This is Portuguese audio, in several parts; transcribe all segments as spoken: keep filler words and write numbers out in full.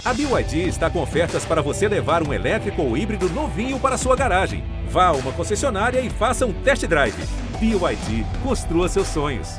A B Y D está com ofertas para você levar um elétrico ou híbrido novinho para sua garagem. Vá a uma concessionária e faça um test drive. B Y D, construa seus sonhos.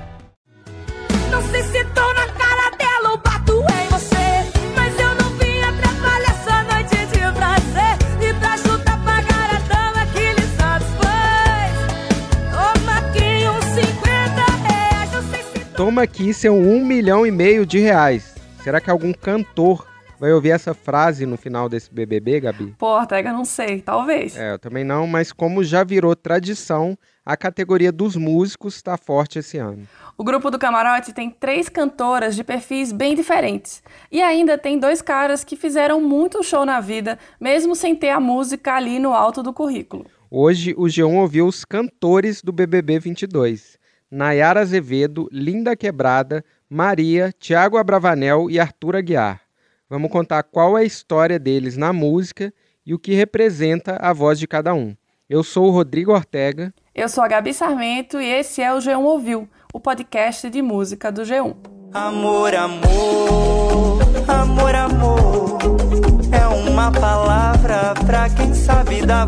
Não sei se tô na cara dela ou bato em você, mas eu não vim atrapalhar essa noite de prazer. E pra ajudar a pagar a dama que lhe satisfaz, toma aqui uns cinquenta reais. Não sei se... Toma aqui seu um milhão e meio de reais. Será que algum cantor vai ouvir essa frase no final desse B B B, Gabi? Pô, Ortega, não sei, talvez. É, eu também não, mas como já virou tradição, a categoria dos músicos está forte esse ano. O grupo do Camarote tem três cantoras de perfis bem diferentes. E ainda tem dois caras que fizeram muito show na vida, mesmo sem ter a música ali no alto do currículo. Hoje, o G um ouviu os cantores do B B B vinte e dois. Nayara Azevedo, Linda Quebrada, Maria, Thiago Abravanel e Arthur Aguiar. Vamos contar qual é a história deles na música e o que representa a voz de cada um. Eu sou o Rodrigo Ortega. Eu sou a Gabi Sarmento e esse é o G um Ouviu, o podcast de música do G um. Amor, amor, amor, amor, é uma palavra pra quem sabe dar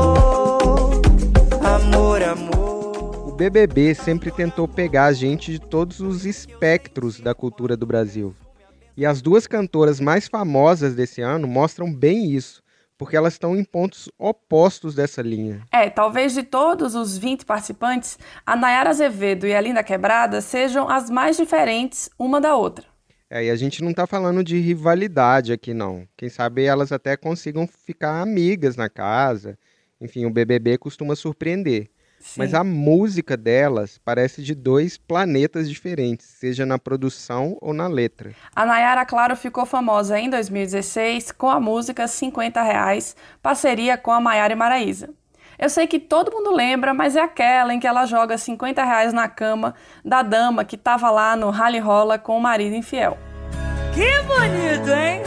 valor. Amor, amor. O B B B sempre tentou pegar a gente de todos os espectros da cultura do Brasil. E as duas cantoras mais famosas desse ano mostram bem isso, porque elas estão em pontos opostos dessa linha. É, talvez de todos os vinte participantes, a Nayara Azevedo e a Linda Quebrada sejam as mais diferentes uma da outra. É, e a gente não tá falando de rivalidade aqui, não. Quem sabe elas até consigam ficar amigas na casa. Enfim, o B B B costuma surpreender. Sim. Mas a música delas parece de dois planetas diferentes, seja na produção ou na letra. A Nayara, claro, ficou famosa em dois mil e dezesseis com a música cinquenta reais, parceria com a Maiara e Maraísa. Eu sei que todo mundo lembra, mas é aquela em que ela joga cinquenta reais na cama da dama que estava lá no rally rola com o marido infiel. Que bonito, hein?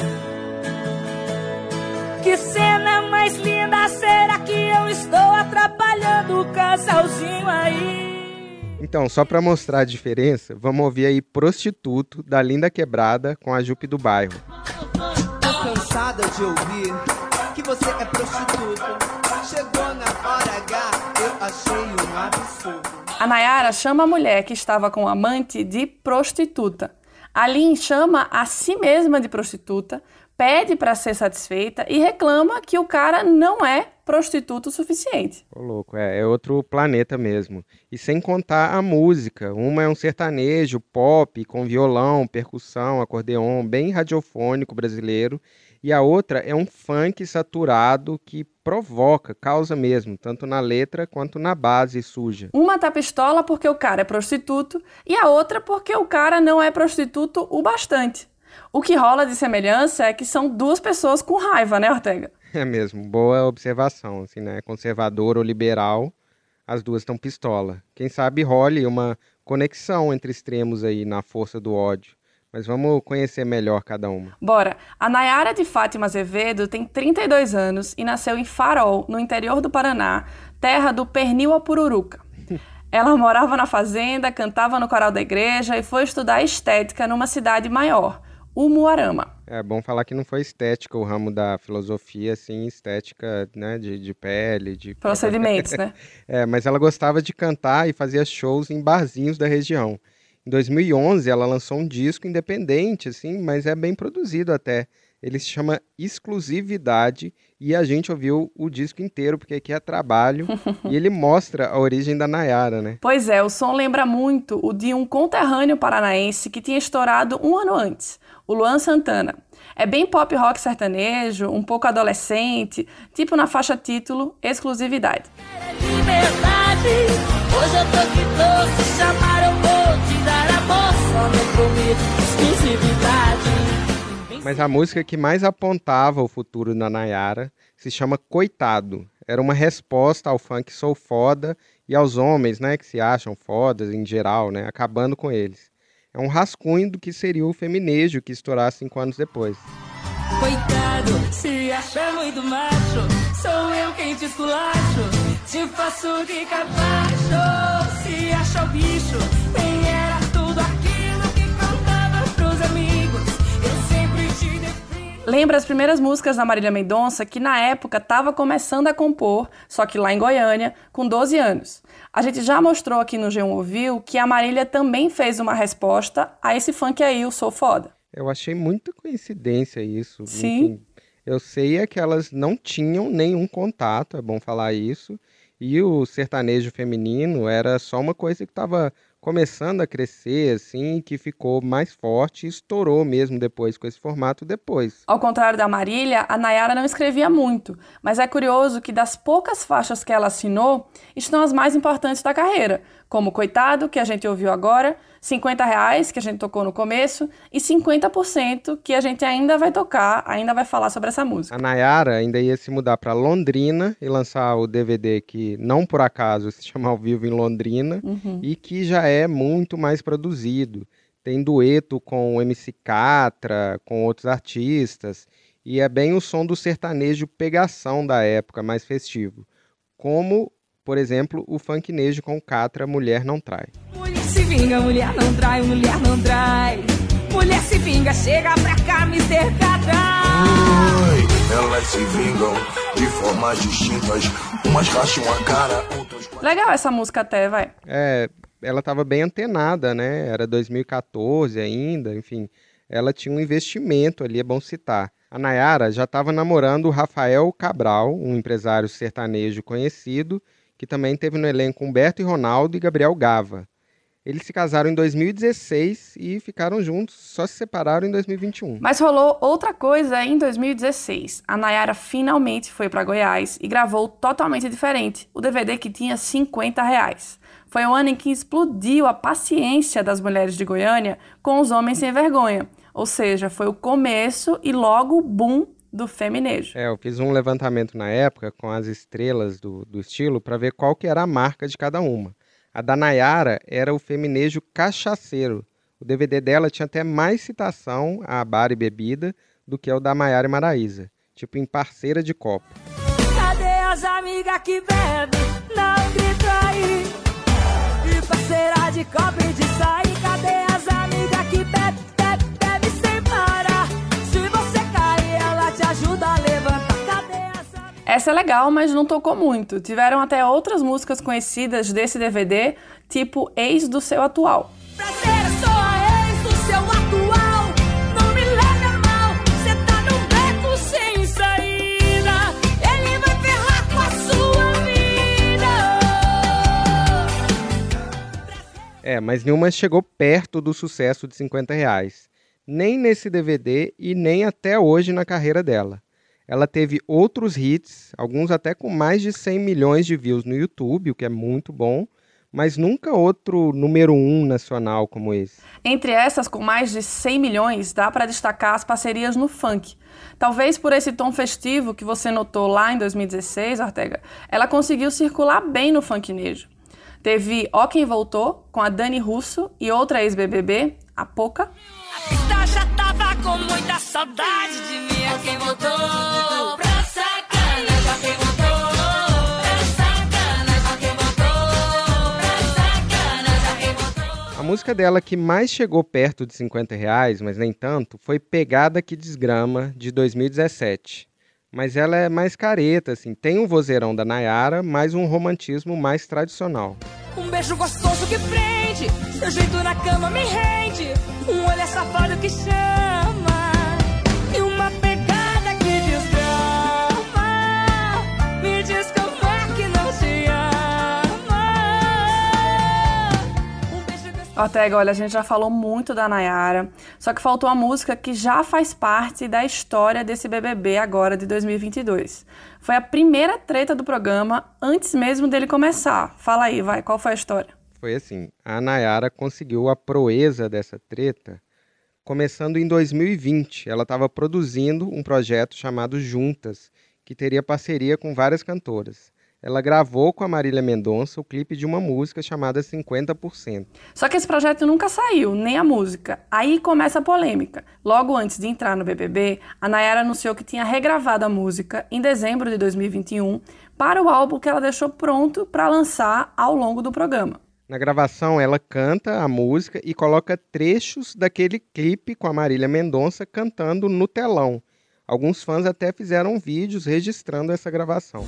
Que cena mais linda, será que eu estou atrapalhando o casalzinho aí? Então, só pra mostrar a diferença, vamos ouvir aí Prostituto, da Linda Quebrada, com a Jupe do Bairro. Tô cansada de ouvir que você é prostituta. Chegou na hora H, eu achei um absurdo. A Nayara chama a mulher que estava com o amante de prostituta. A Lin chama a si mesma de prostituta, pede para ser satisfeita e reclama que o cara não é prostituto o suficiente. Ô, louco, é, é outro planeta mesmo. E sem contar a música. Uma é um sertanejo, pop, com violão, percussão, acordeon, bem radiofônico brasileiro. E a outra é um funk saturado que provoca, causa mesmo, tanto na letra quanto na base suja. Uma tá pistola porque o cara é prostituto e a outra porque o cara não é prostituto o bastante. O que rola de semelhança é que são duas pessoas com raiva, né, Ortega? É mesmo, boa observação, assim, né? Conservador ou liberal, as duas estão pistola. Quem sabe role uma conexão entre extremos aí na força do ódio. Mas vamos conhecer melhor cada uma. Bora! A Nayara de Fátima Azevedo tem trinta e dois anos e nasceu em Farol, no interior do Paraná, terra do pernil à pururuca. Ela morava na fazenda, cantava no coral da igreja e foi estudar estética numa cidade maior, Umuarama. É bom falar que não foi estética o ramo da filosofia, assim, estética, né, de, de pele, de... procedimentos, né? É, mas ela gostava de cantar e fazia shows em barzinhos da região. Em dois mil e onze, ela lançou um disco independente, assim, mas é bem produzido até. Ele se chama Exclusividade e a gente ouviu o disco inteiro, porque aqui é trabalho, e ele mostra a origem da Nayara, né? Pois é, o som lembra muito o de um conterrâneo paranaense que tinha estourado um ano antes, o Luan Santana. É bem pop rock sertanejo, um pouco adolescente, tipo na faixa título Exclusividade. Liberdade, hoje eu tô que tô, se chamar eu vou te dar amor, só não prometo exclusividade. Mas a música que mais apontava o futuro da Nayara se chama Coitado. Era uma resposta ao funk Sou Foda e aos homens, né, que se acham fodas em geral, né, acabando com eles. É um rascunho do que seria o feminejo que estourar cinco anos depois. Coitado, se acha muito macho, sou eu quem te esculacho, te faço de capacho. Se acha o bicho, nem era tudo aquilo que contava pros amigos, eu sempre te defino. Lembra as primeiras músicas da Marília Mendonça, que na época estava começando a compor, só que lá em Goiânia, com doze anos. A gente já mostrou aqui no G um Ouviu que a Marília também fez uma resposta a esse funk aí, o Sou Foda. Eu achei muita coincidência isso. Sim. Enfim, eu sei é que elas não tinham nenhum contato, é bom falar isso, e o sertanejo feminino era só uma coisa que estava começando a crescer, assim, que ficou mais forte e estourou mesmo depois com esse formato depois. Ao contrário da Marília, a Nayara não escrevia muito, mas é curioso que das poucas faixas que ela assinou, estão as mais importantes da carreira, como Coitado, que a gente ouviu agora, cinquenta reais, que a gente tocou no começo, e cinquenta por cento, que a gente ainda vai tocar, ainda vai falar sobre essa música. A Nayara ainda ia se mudar para Londrina e lançar o D V D que, não por acaso, se chama Ao Vivo em Londrina, Uhum. e que já é muito mais produzido. Tem dueto com o M C Catra, com outros artistas, e é bem o som do sertanejo pegação da época, mais festivo. Como, por exemplo, o funknejo com Catra, Mulher Não Trai. Mulher se vinga, mulher não trai, mulher não trai. Mulher se vinga, chega pra cá, mister Catra. Oi, elas se vingam de formas distintas. Umas racham a cara, outras... Legal essa música até, vai. É, ela estava bem antenada, né? Era dois mil e quatorze ainda, enfim. Ela tinha um investimento ali, é bom citar. A Nayara já estava namorando o Rafael Cabral, um empresário sertanejo conhecido, que também teve no elenco Humberto e Ronaldo e Gabriel Gava. Eles se casaram em dois mil e dezesseis e ficaram juntos, só se separaram em dois mil e vinte e um. Mas rolou outra coisa em dois mil e dezesseis. A Nayara finalmente foi para Goiás e gravou totalmente diferente, o D V D que tinha cinquenta reais. Foi o ano em que explodiu a paciência das mulheres de Goiânia com os homens sem vergonha. Ou seja, foi o começo e logo o boom do feminejo. É, eu fiz um levantamento na época com as estrelas do, do estilo para ver qual que era a marca de cada uma. A da Nayara era o feminejo cachaceiro. O D V D dela tinha até mais citação a bar e bebida do que o da Maiara e Maraísa, tipo em Parceira de Copo. Cadê as amigas que bebem? Não grita aí. E parceira de copo e de sair. Cadê as amigas que bebem, bebe, bebe sem parar? Se você cair, ela te ajuda a levantar. Cadê as amigas? Essa é legal, mas não tocou muito. Tiveram até outras músicas conhecidas desse D V D, tipo Ex do Seu Atual. Prazer, sou a ex do seu atual. Não me leve a mal. Cê tá num beco sem saída. Ele vai ferrar com a sua vida. É, mas nenhuma chegou perto do sucesso de cinquenta reais. Nem nesse D V D e nem até hoje na carreira dela. Ela teve outros hits, alguns até com mais de cem milhões de views no YouTube, o que é muito bom, mas nunca outro número um nacional como esse. Entre essas, com mais de cem milhões, dá para destacar as parcerias no funk. Talvez por esse tom festivo que você notou lá em dois mil e dezesseis, Ortega, ela conseguiu circular bem no funknejo. Teve Ó Quem Voltou, com a Dani Russo e outra ex-B B B, a Poca. A pista já tava com muita saudade de mim. Ó quem voltou pra sacanagem. Ó quem voltou pra sacanagem. Ó quem voltou pra sacanagem. Ó quem voltou. A música dela que mais chegou perto de cinquenta reais, mas nem tanto, foi Pegada que Desgrama, de dois mil e dezessete. Mas ela é mais careta, assim, tem um vozeirão da Nayara, mas um romantismo mais tradicional. Um beijo gostoso que prende, seu jeito na cama me rende. Um olhar safado que chama e uma pegada que desgrama. Me diz como é que não te ama. Um beijo gostoso. Ortega, olha, a gente já falou muito da Nayara, só que faltou a música que já faz parte da história desse B B B agora de dois mil e vinte e dois. Foi a primeira treta do programa antes mesmo dele começar. Fala aí, vai, qual foi a história? Foi assim, a Nayara conseguiu a proeza dessa treta começando em dois mil e vinte. Ela estava produzindo um projeto chamado Juntas, que teria parceria com várias cantoras. Ela gravou com a Marília Mendonça o clipe de uma música chamada cinquenta por cento. Só que esse projeto nunca saiu, nem a música. Aí começa a polêmica. Logo antes de entrar no B B B, a Nayara anunciou que tinha regravado a música em dezembro de dois mil e vinte e um para o álbum que ela deixou pronto para lançar ao longo do programa. Na gravação, ela canta a música e coloca trechos daquele clipe com a Marília Mendonça cantando no telão. Alguns fãs até fizeram vídeos registrando essa gravação.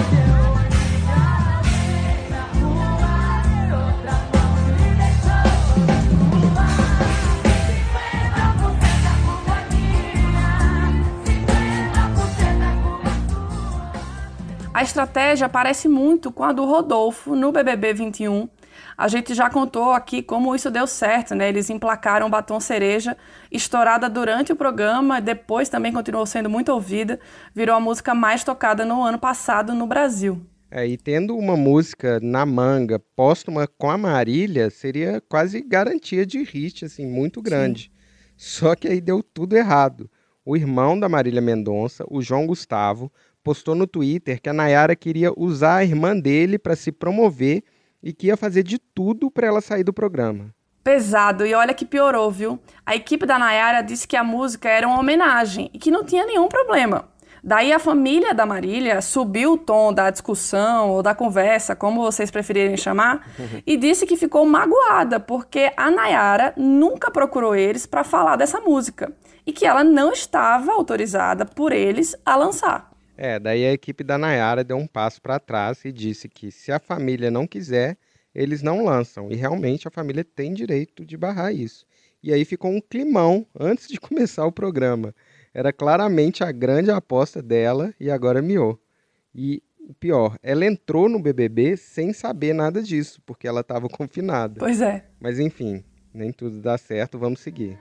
A estratégia parece muito com a do Rodolfo no B B B vinte e um. A gente já contou aqui como isso deu certo, né? Eles emplacaram Batom Cereja, estourada durante o programa, depois também continuou sendo muito ouvida, virou a música mais tocada no ano passado no Brasil. É, e tendo uma música na manga, póstuma com a Marília, seria quase garantia de hit, assim, muito grande. Sim. Só que aí deu tudo errado. O irmão da Marília Mendonça, o João Gustavo, postou no Twitter que a Nayara queria usar a irmã dele para se promover e que ia fazer de tudo para ela sair do programa. Pesado, e olha que piorou, viu? A equipe da Nayara disse que a música era uma homenagem e que não tinha nenhum problema. Daí a família da Marília subiu o tom da discussão ou da conversa, como vocês preferirem chamar, e disse que ficou magoada porque a Nayara nunca procurou eles para falar dessa música e que ela não estava autorizada por eles a lançar. É, daí a equipe da Nayara deu um passo para trás e disse que se a família não quiser, eles não lançam. E realmente a família tem direito de barrar isso. E aí ficou um climão antes de começar o programa. Era claramente a grande aposta dela e agora miou. E o pior, ela entrou no B B B sem saber nada disso, porque ela estava confinada. Pois é. Mas enfim, nem tudo dá certo, vamos seguir.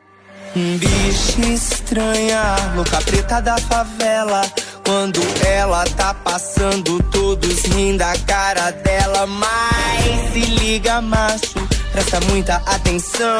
Bicha estranha, louca preta da favela. Quando ela tá passando, todos riem da cara dela. Mas se liga, macho, presta muita atenção.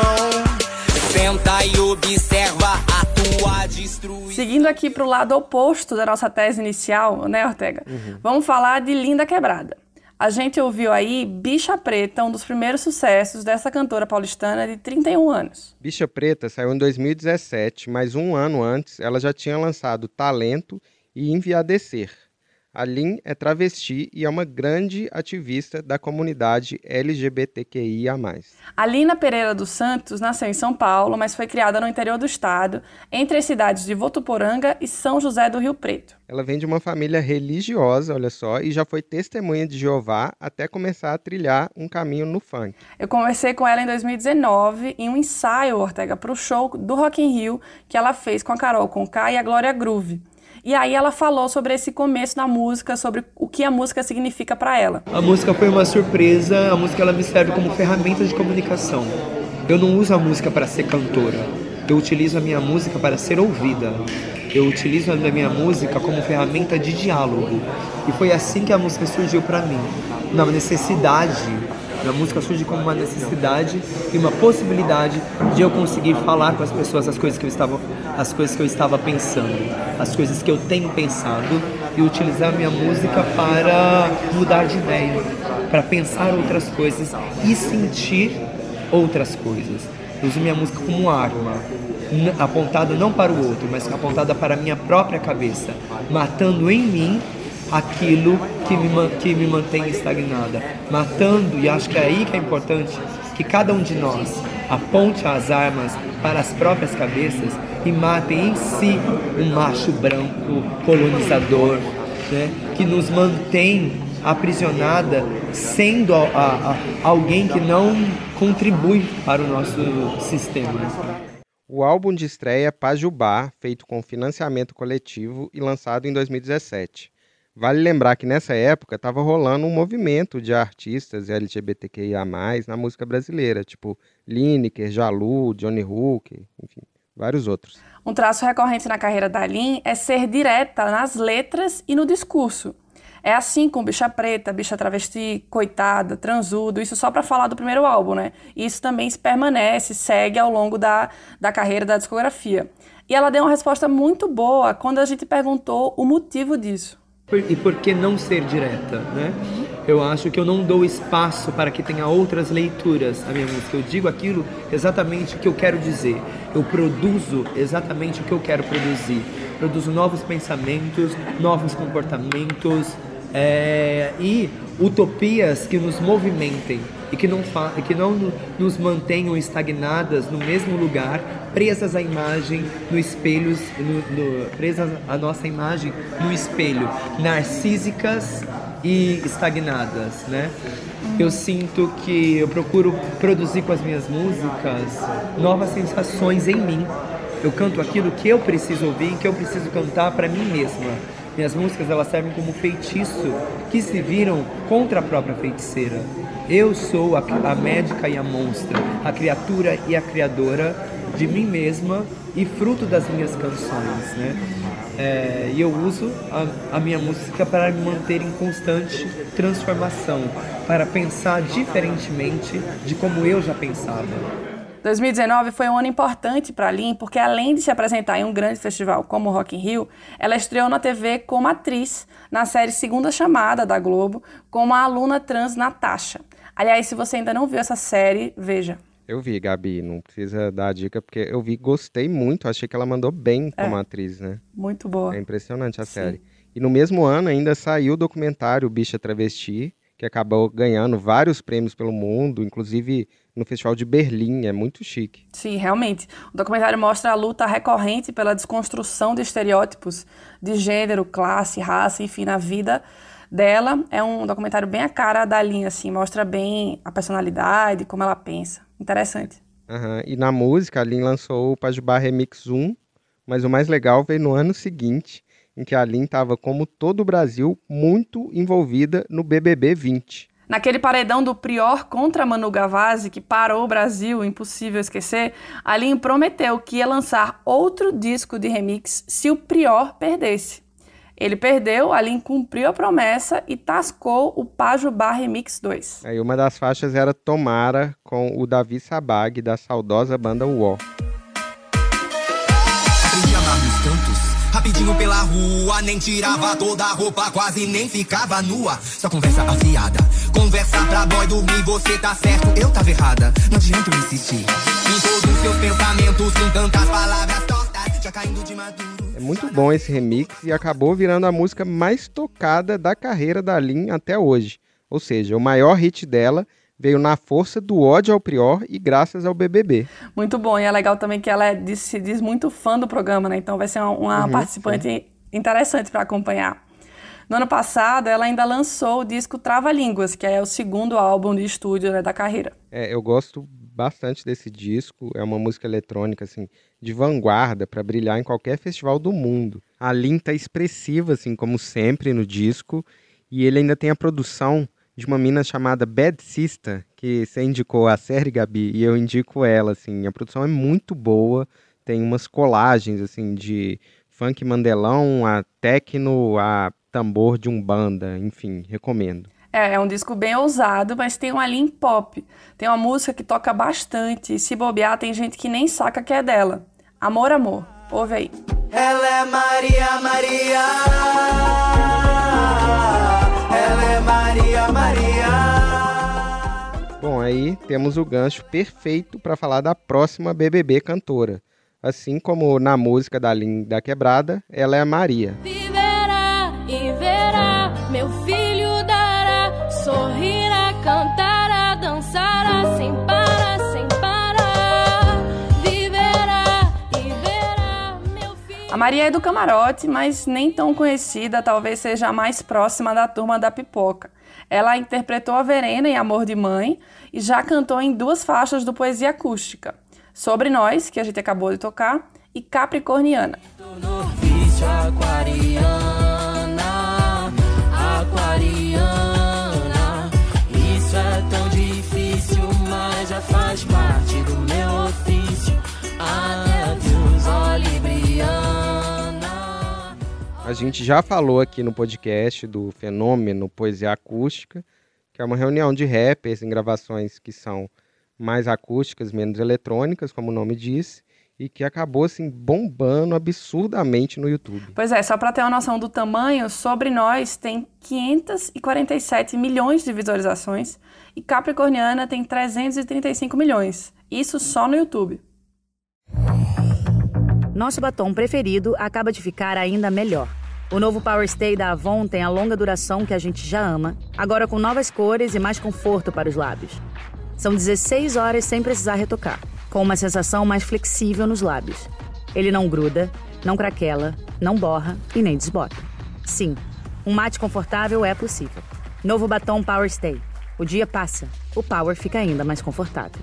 Senta e observa a tua destruição. Seguindo aqui pro lado oposto da nossa tese inicial, né, Ortega? Uhum. Vamos falar de Linda Quebrada. A gente ouviu aí Bicha Preta, um dos primeiros sucessos dessa cantora paulistana de trinta e um anos. Bicha Preta saiu em dois mil e dezessete, mas um ano antes ela já tinha lançado Talento e Enviadecer. A Lin é travesti e é uma grande ativista da comunidade L G B T Q I A mais. A Lina Pereira dos Santos nasceu em São Paulo, mas foi criada no interior do estado, entre as cidades de Votuporanga e São José do Rio Preto. Ela vem de uma família religiosa, olha só, e já foi testemunha de Jeová até começar a trilhar um caminho no funk. Eu conversei com ela em dois mil e dezenove, em um ensaio, Ortega, para o show do Rock in Rio que ela fez com a Carol Conká e a Glória Groove. E aí ela falou sobre esse começo da música, sobre o que a música significa para ela. A música foi uma surpresa, a música ela me serve como ferramenta de comunicação. Eu não uso a música para ser cantora, eu utilizo a minha música para ser ouvida. Eu utilizo a minha música como ferramenta de diálogo. E foi assim que a música surgiu para mim, na necessidade. A música surge como uma necessidade e uma possibilidade de eu conseguir falar com as pessoas as coisas que eu estava, as coisas que eu estava pensando, as coisas que eu tenho pensado e utilizar a minha música para mudar de ideia, para pensar outras coisas e sentir outras coisas. Eu uso minha música como arma, apontada não para o outro, mas apontada para a minha própria cabeça, matando em mim aquilo que me, que me mantém estagnada, matando, e acho que é aí que é importante, que cada um de nós aponte as armas para as próprias cabeças e matem em si um macho branco colonizador, né, que nos mantém aprisionada, sendo a, a, a, alguém que não contribui para o nosso sistema. O álbum de estreia é Pajubá, feito com financiamento coletivo e lançado em dois mil e dezessete. Vale lembrar que nessa época estava rolando um movimento de artistas L G B T Q I A mais, na música brasileira, tipo Lineker, Jalu, Johnny Hook, enfim, vários outros. Um traço recorrente na carreira da Lin é ser direta nas letras e no discurso. É assim com Bicha Preta, Bicha Travesti, Coitada, Transudo, isso só para falar do primeiro álbum, né? E isso também se permanece, segue ao longo da, da carreira da discografia. E ela deu uma resposta muito boa quando a gente perguntou o motivo disso. E por que não ser direta, né? Eu acho que eu não dou espaço para que tenha outras leituras a minha música. Eu digo aquilo exatamente o que eu quero dizer. Eu produzo exatamente o que eu quero produzir. Produzo novos pensamentos, novos comportamentos é, e utopias que nos movimentem. e que não, fa- e que não no- nos mantenham estagnadas no mesmo lugar, presas à imagem no espelho, no, no, presas à nossa imagem no espelho, narcísicas e estagnadas, né? Eu sinto que eu procuro produzir com as minhas músicas novas sensações em mim. Eu canto aquilo que eu preciso ouvir, que eu preciso cantar para mim mesma. Minhas músicas, elas servem como feitiço que se viram contra a própria feiticeira. Eu sou a, a médica e a monstra, a criatura e a criadora de mim mesma e fruto das minhas canções, né? É, e eu uso a, a minha música para me manter em constante transformação, para pensar diferentemente de como eu já pensava. dois mil e dezenove foi um ano importante para a Lin, porque além de se apresentar em um grande festival como o Rock in Rio, ela estreou na T V como atriz na série Segunda Chamada da Globo, como a aluna trans Natasha. Aliás, se você ainda não viu essa série, veja. Eu vi, Gabi, não precisa dar a dica, porque eu vi, gostei muito, achei que ela mandou bem como É. atriz, né? Muito boa. É impressionante a Sim. série. E no mesmo ano ainda saiu o documentário Bicha Travesti, que acabou ganhando vários prêmios pelo mundo, inclusive no Festival de Berlim, é muito chique. Sim, realmente. O documentário mostra a luta recorrente pela desconstrução de estereótipos de gênero, classe, raça, enfim, na vida dela. É um documentário bem a cara da Lin, assim, mostra bem a personalidade, como ela pensa. Interessante. Aham. E na música, a Lin lançou o Pajubá Remix um, mas o mais legal veio no ano seguinte, em que a Lin estava, como todo o Brasil, muito envolvida no B B B vinte. Naquele paredão do Prior contra Manu Gavazzi, que parou o Brasil, impossível esquecer, a Lin prometeu que ia lançar outro disco de remix se o Prior perdesse. Ele perdeu, a Lin cumpriu a promessa e tascou o Pajubá Remix dois. Aí uma das faixas era Tomara, com o Davi Sabag, da saudosa banda U O. Aprendi a amar nos cantos, rapidinho pela rua, nem tirava toda a roupa, quase nem ficava nua. Só conversa afiada, conversa pra boy dormir, você tá certo, eu tava errada. Não adianta eu insistir em todos os seus pensamentos, com tantas palavras tortas, já caindo de maduro. É muito bom esse remix e acabou virando a música mais tocada da carreira da Lin até hoje. Ou seja, o maior hit dela veio na força do ódio ao Prior e graças ao B B B. Muito bom, e é legal também que ela é, diz, se diz muito fã do programa, né? Então vai ser uma, uma Uhum, participante sim. interessante para acompanhar. No ano passado, ela ainda lançou o disco Trava-Línguas, que é o segundo álbum de estúdio, né, da carreira. É, eu gosto bastante desse disco, é uma música eletrônica assim, de vanguarda para brilhar em qualquer festival do mundo. A Lin tá expressiva, assim, como sempre no disco, e ele ainda tem a produção de uma mina chamada Bad Sister, que você indicou a série, Gabi, e eu indico ela, assim, a produção é muito boa, tem umas colagens, assim, de funk mandelão, a techno, a tambor de umbanda, enfim, recomendo. É, é um disco bem ousado, mas tem uma linha pop. Tem uma música que toca bastante, e se bobear, tem gente que nem saca que é dela. Amor, Amor. Ouve aí. Ela é Maria, Maria. Ela é Maria, Maria. Bom, aí temos o gancho perfeito para falar da próxima B B B cantora. Assim como na música da Lin da Quebrada, ela é a Maria. Viverá e verá, meu filho dará, sorrirá, cantará, dançará, sem parar, sem parar. Viverá e verá, meu filho... A Maria é do camarote, mas nem tão conhecida, talvez seja a mais próxima da turma da pipoca. Ela interpretou a Verena em Amor de Mãe e já cantou em duas faixas do Poesia Acústica. Sobre Nós, que a gente acabou de tocar, e Capricorniana. No vício aquariana, aquariana. Isso é tão difícil, mas já faz parte do meu ofício. Adeus, ó Libriana. A gente já falou aqui no podcast do fenômeno Poesia Acústica, que é uma reunião de rappers em gravações que são mais acústicas, menos eletrônicas, como o nome diz, e que acabou assim bombando absurdamente no YouTube. Pois é, só para ter uma noção do tamanho, Sobre Nós tem quinhentos e quarenta e sete milhões de visualizações e Capricorniana tem trezentos e trinta e cinco milhões. Isso só no YouTube. Nosso batom preferido acaba de ficar ainda melhor. O novo Power Stay da Avon tem a longa duração que a gente já ama, agora com novas cores e mais conforto para os lábios. São dezesseis horas sem precisar retocar, com uma sensação mais flexível nos lábios. Ele não gruda, não craquela, não borra e nem desbota. Sim, um mate confortável é possível. Novo batom Power Stay. O dia passa, o Power fica ainda mais confortável.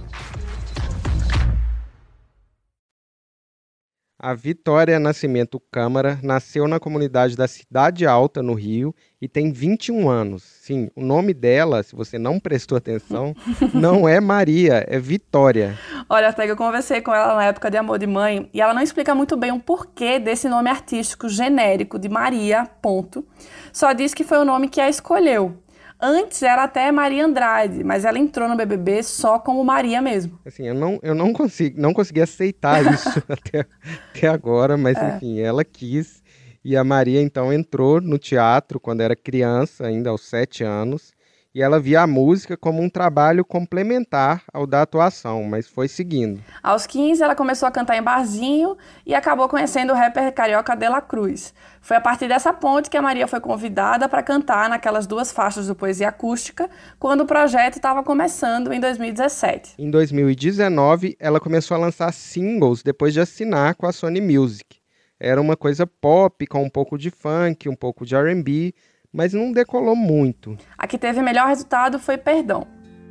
A Vitória Nascimento Câmara nasceu na comunidade da Cidade Alta, no Rio, e tem vinte e um anos. Sim, o nome dela, se você não prestou atenção, não é Maria, é Vitória. Olha, Ortega, eu conversei com ela na época de Amor de Mãe e ela não explica muito bem o porquê desse nome artístico genérico de Maria, ponto. Só diz que foi o nome que a escolheu. Antes era até Maria Andrade, mas ela entrou no B B B só como Maria mesmo. Assim, eu não, eu não, consigo, não consegui aceitar isso até, até agora, mas é. enfim, ela quis. E a Maria, então, entrou no teatro quando era criança, ainda aos sete anos. E ela via a música como um trabalho complementar ao da atuação, mas foi seguindo. Aos quinze, ela começou a cantar em barzinho e acabou conhecendo o rapper carioca De La Cruz. Foi a partir dessa ponte que a Maria foi convidada para cantar naquelas duas faixas do Poesia Acústica, quando o projeto estava começando em dois mil e dezessete. Em dois mil e dezenove, ela começou a lançar singles depois de assinar com a Sony Music. Era uma coisa pop, com um pouco de funk, um pouco de R and B, mas não decolou muito. A que teve melhor resultado foi Perdão.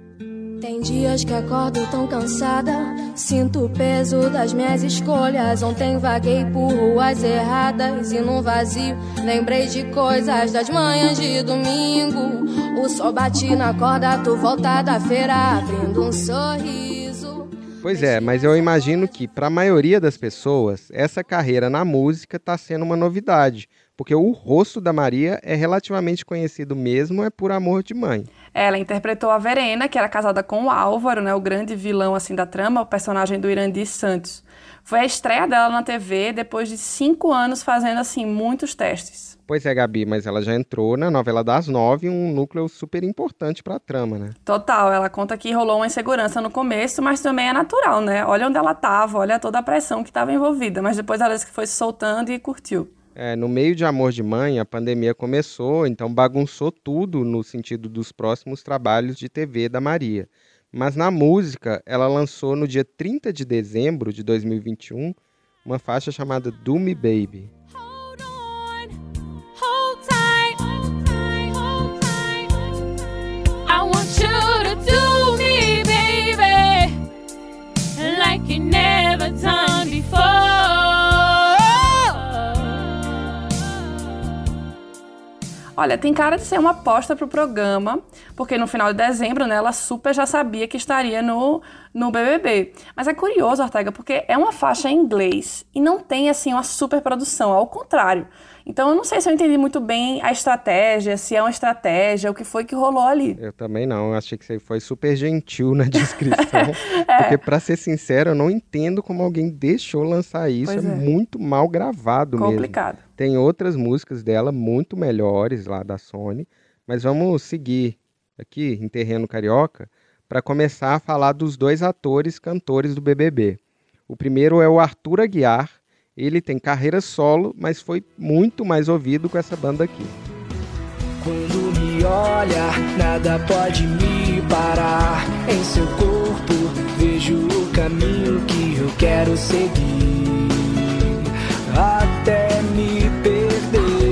Tem dias que acordo tão cansada, sinto o peso das minhas escolhas. Ontem vaguei por ruas erradas e num vazio lembrei de coisas das manhãs de domingo. O sol bate na corda, tô voltada à feira, abrindo um sorriso. Pois é, mas eu imagino que, para a maioria das pessoas, essa carreira na música está sendo uma novidade, porque o rosto da Maria é relativamente conhecido mesmo é por Amor de Mãe. Ela interpretou a Verena, que era casada com o Álvaro, né, o grande vilão assim da trama, o personagem do Irandir Santos. Foi a estreia dela na T V depois de cinco anos fazendo assim muitos testes. Pois é, Gabi, mas ela já entrou na novela das nove, um núcleo super importante para a trama, né? Total, ela conta que rolou uma insegurança no começo, mas também é natural, né? Olha onde ela estava, olha toda a pressão que estava envolvida, mas depois ela disse que foi se soltando e curtiu. É, no meio de Amor de Mãe, a pandemia começou, então bagunçou tudo no sentido dos próximos trabalhos de T V da Maria. Mas na música, ela lançou no dia trinta de dezembro de dois mil e vinte e um uma faixa chamada Do Me Baby. Olha, tem cara de ser uma aposta pro programa, porque no final de dezembro, né, ela super já sabia que estaria no, no B B B. Mas é curioso, Ortega, porque é uma faixa em inglês e não tem, assim, uma super produção, ao contrário. Então eu não sei se eu entendi muito bem a estratégia, se é uma estratégia, o que foi que rolou ali. Eu também não, eu achei que você foi super gentil na descrição, é. Porque pra ser sincero, eu não entendo como alguém deixou lançar isso, é, é muito mal gravado mesmo. Complicado. Tem outras músicas dela muito melhores lá da Sony, mas vamos seguir aqui em terreno carioca para começar a falar dos dois atores cantores do B B B. O primeiro é o Arthur Aguiar. Ele tem carreira solo, mas foi muito mais ouvido com essa banda aqui. Quando me olha, nada pode me parar. Em seu corpo, vejo o caminho que eu quero seguir, até me perder.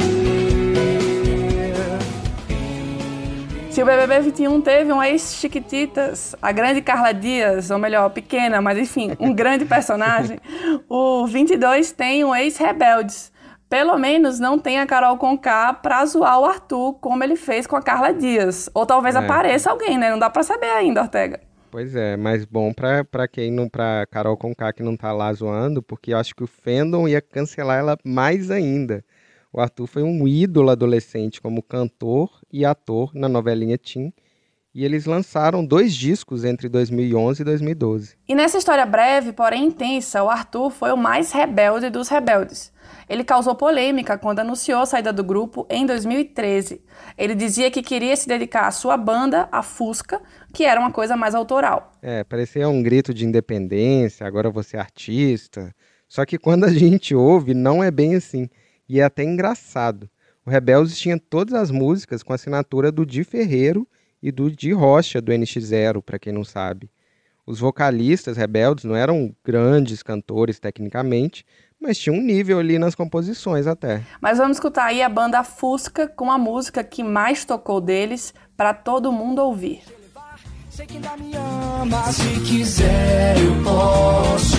Se o B B B vinte e um teve um ex-Chiquititas, a grande Carla Dias, ou melhor, pequena, mas enfim, um grande personagem, o vinte e dois tem um ex-Rebeldes. Pelo menos não tem a Carol Conká pra zoar o Arthur, como ele fez com a Carla Dias. Ou talvez é. apareça alguém, né? Não dá pra saber ainda, Ortega. Pois é, mas bom pra, pra quem não, pra Carol Conká que não tá lá zoando, porque eu acho que o fandom ia cancelar ela mais ainda. O Arthur foi um ídolo adolescente como cantor e ator na novelinha Tim, e eles lançaram dois discos entre dois mil e onze e dois mil e doze. E nessa história breve, porém intensa, o Arthur foi o mais rebelde dos rebeldes. Ele causou polêmica quando anunciou a saída do grupo em dois mil e treze. Ele dizia que queria se dedicar à sua banda, a Fusca, que era uma coisa mais autoral. É, parecia um grito de independência, agora você é artista. Só que quando a gente ouve, não é bem assim. E é até engraçado. O Rebeldes tinha todas as músicas com assinatura do Di Ferreiro e do Di Rocha, do N X Zero, para quem não sabe. Os vocalistas Rebeldes não eram grandes cantores tecnicamente, mas tinha um nível ali nas composições até. Mas vamos escutar aí a banda Fusca com a música que mais tocou deles para todo mundo ouvir. Sei que ainda me ama, se quiser eu posso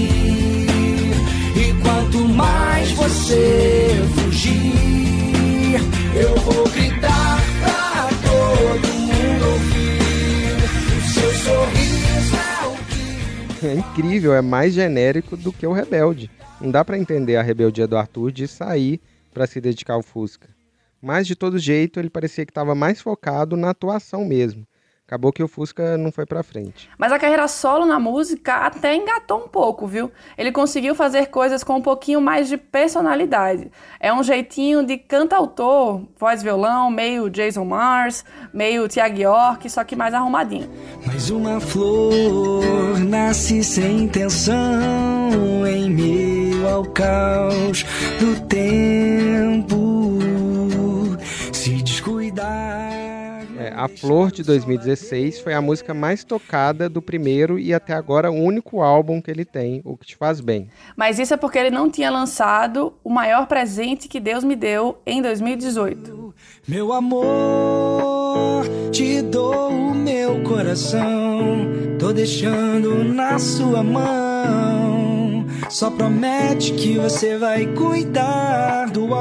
ir. E quanto mais você fugir, eu vou gritar pra todo mundo ouvir. O seu sorriso é o que... É incrível, é mais genérico do que o Rebelde. Não dá pra entender a rebeldia do Arthur de sair pra se dedicar ao Fusca. Mas, de todo jeito, ele parecia que estava mais focado na atuação mesmo. Acabou que o Fusca não foi pra frente. Mas a carreira solo na música até engatou um pouco, viu? Ele conseguiu fazer coisas com um pouquinho mais de personalidade. É um jeitinho de cantautor, voz violão, meio Jason Mars, meio Thiago York, só que mais arrumadinho. Mas uma flor nasce sem intenção em meio ao caos do tempo. Se descuidar... É, a Flor de dois mil e dezesseis foi a música mais tocada do primeiro e até agora o único álbum que ele tem, O Que Te Faz Bem. Mas isso é porque ele não tinha lançado O Maior Presente Que Deus Me Deu em dois mil e dezoito. Meu amor, te dou o meu coração, tô deixando na sua mão. Só promete que você vai cuidar do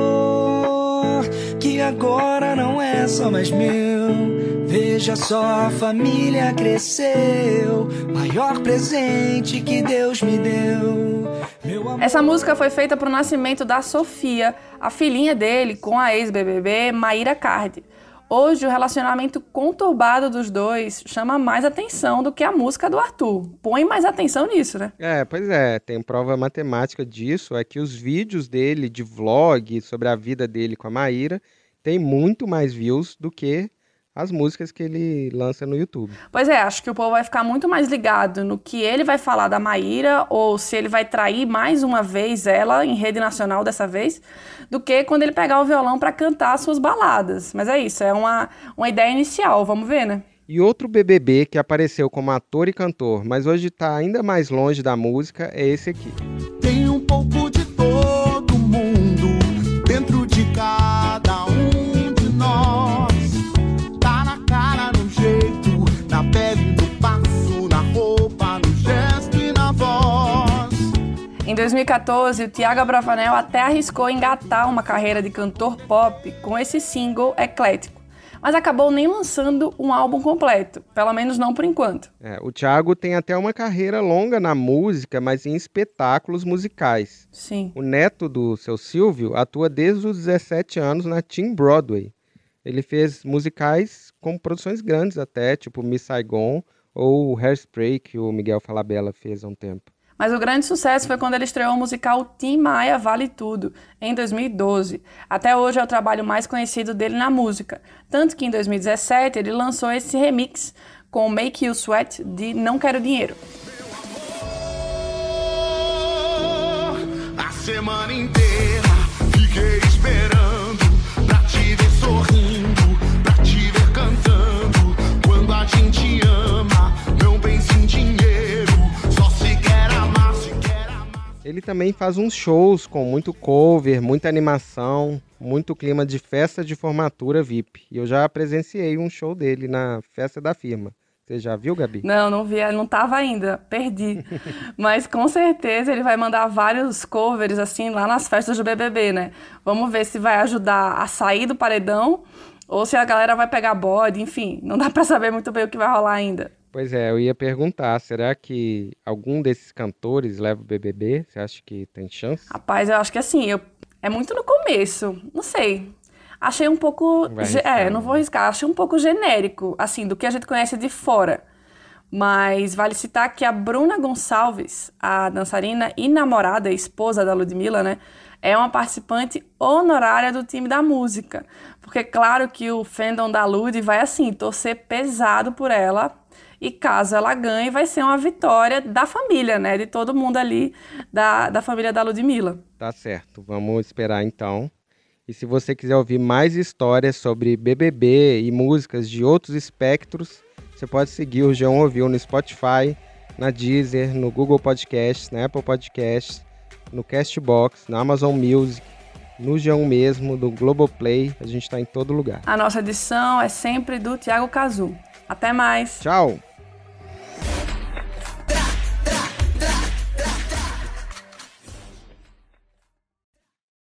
amor, que agora não é só mais meu. Veja só, a família cresceu, maior presente que Deus me deu. Meu amor... Essa música foi feita para o nascimento da Sofia, a filhinha dele, com a ex-B B B Mayra Card. Hoje, o relacionamento conturbado dos dois chama mais atenção do que a música do Arthur. Põe mais atenção nisso, né? É, pois é. Tem prova matemática disso. É que os vídeos dele de vlog sobre a vida dele com a Maíra tem muito mais views do que as músicas que ele lança no YouTube. Pois é, acho que o povo vai ficar muito mais ligado no que ele vai falar da Maíra ou se ele vai trair mais uma vez ela, em rede nacional dessa vez, do que quando ele pegar o violão para cantar suas baladas. Mas é isso, é uma, uma ideia inicial, vamos ver, né? E outro B B B que apareceu como ator e cantor, mas hoje está ainda mais longe da música, é esse aqui. Tem um pouco de todo mundo dentro de cada um de nós. Tá na cara, no jeito, na pele, no passo, na roupa, no gesto e na voz. Em dois mil e quatorze, o Thiago Abravanel até arriscou engatar uma carreira de cantor pop com esse single eclético, mas acabou nem lançando um álbum completo, pelo menos não por enquanto. É, o Thiago tem até uma carreira longa na música, mas em espetáculos musicais. Sim. O neto do seu Silvio atua desde os dezessete anos na Teen Broadway. Ele fez musicais com produções grandes até, tipo Miss Saigon ou Hairspray, que o Miguel Falabella fez há um tempo. Mas o grande sucesso foi quando ele estreou o musical Tim Maia Vale Tudo, em dois mil e doze. Até hoje é o trabalho mais conhecido dele na música. Tanto que em dois mil e dezessete ele lançou esse remix com Make You Sweat de Não Quero Dinheiro. A semana inteira fiquei esperando pra te ver sorrindo, pra te ver cantando. Quando a gente ama, não pensa em dinheiro, só se quer amar, se quer amar. Ele também faz uns shows com muito cover, muita animação, muito clima de festa de formatura V I P. E eu já presenciei um show dele na festa da firma. Você já viu, Gabi? Não, não vi, não tava ainda, perdi. Mas com certeza ele vai mandar vários covers assim lá nas festas do B B B, né? Vamos ver se vai ajudar a sair do paredão ou se a galera vai pegar bode, enfim, não dá pra saber muito bem o que vai rolar ainda. Pois é, eu ia perguntar, será que algum desses cantores leva o B B B? Você acha que tem chance? Rapaz, eu acho que assim, eu, é muito no começo, não sei. Achei um pouco... Não vai arriscar, é, não vou arriscar. Achei um pouco genérico, assim, do que a gente conhece de fora. Mas vale citar que a Bruna Gonçalves, a dançarina e namorada, esposa da Ludmilla, né, é uma participante honorária do time da música. Porque claro que o fandom da Lud vai, assim, torcer pesado por ela E caso ela ganhe, vai ser uma vitória da família, né? De todo mundo ali, da, da família da Ludmilla. Tá certo, vamos esperar então. E se você quiser ouvir mais histórias sobre B B B e músicas de outros espectros, você pode seguir o G um Ouviu no Spotify, na Deezer, no Google Podcasts, na Apple Podcasts, no Castbox, na Amazon Music, no G um mesmo, do Globoplay. A gente está em todo lugar. A nossa edição é sempre do Thiago Cazu. Até mais! Tchau!